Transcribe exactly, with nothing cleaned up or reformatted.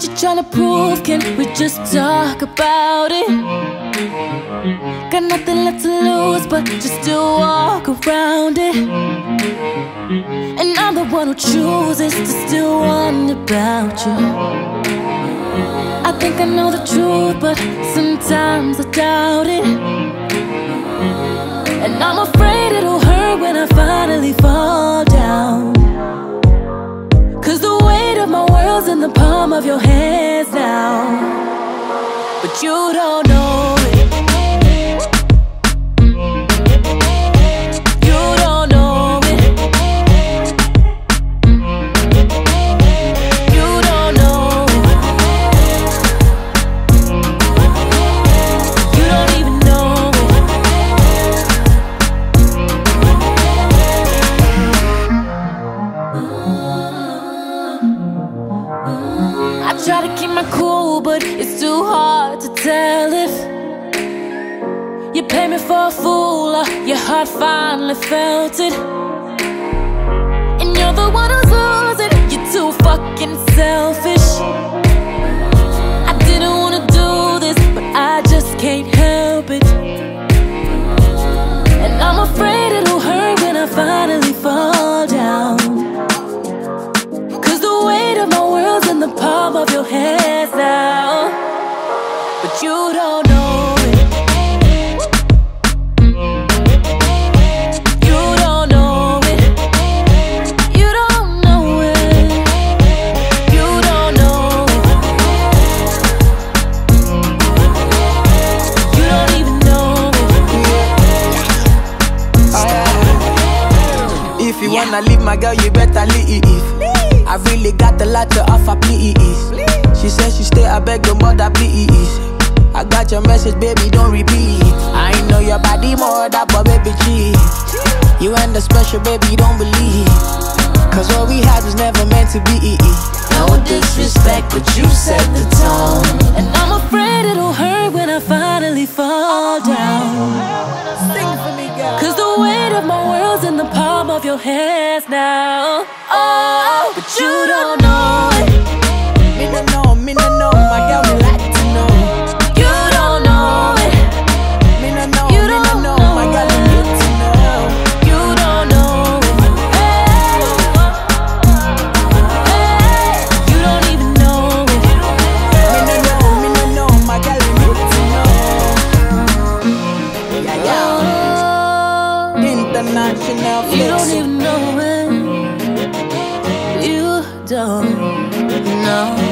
What you tryna prove? Can we just talk about it? Got nothing left to lose, but just to walk around it. And I'm the one who chooses to still wonder about you. I think I know the truth, but sometimes I doubt it. And I'm afraid it'll hurt when I finally fall down. Cause the weight of my world's in the palm of your hands now. But you don't know it. You don't know it. You don't know it. You don't even know it. I try to keep my cool, but it's too hard to tell if you play me for a fool or your heart finally felt it. And you're the one who's losing, you're too fucking selfish. I didn't wanna do this, but I just can't help it. And I'm afraid it'll hurt when I finally fall down. In the palm of your hands now. But you don't know it. You don't know it. You don't know it. You don't know it. You don't even know it. Oh, yeah. If you wanna leave, my girl, you better leave. I really got a lot to offer, please. She said she stay, I beg your mother, please. I got your message, baby, don't repeat. I know your body more, that but baby, cheat. You ain't the special, baby, don't believe. Cause what we had was never meant to be. No disrespect, but you set the tone. And I'm afraid it'll hurt when I finally fall down. Sing for me, girl. Cause the weight of my world's in the palm of your hands now. Oh, but you don't know it. Me no know, me no know, my girl, me like to know. You don't know it. Me no know, You me no don't know, know my girl, it. me need to know. You don't know it. Hey. Hey. You don't even know it. Me no know, me no know, my girl, me need to know. Yeah, yeah. Oh, International you don't flex. even know it. You don't know.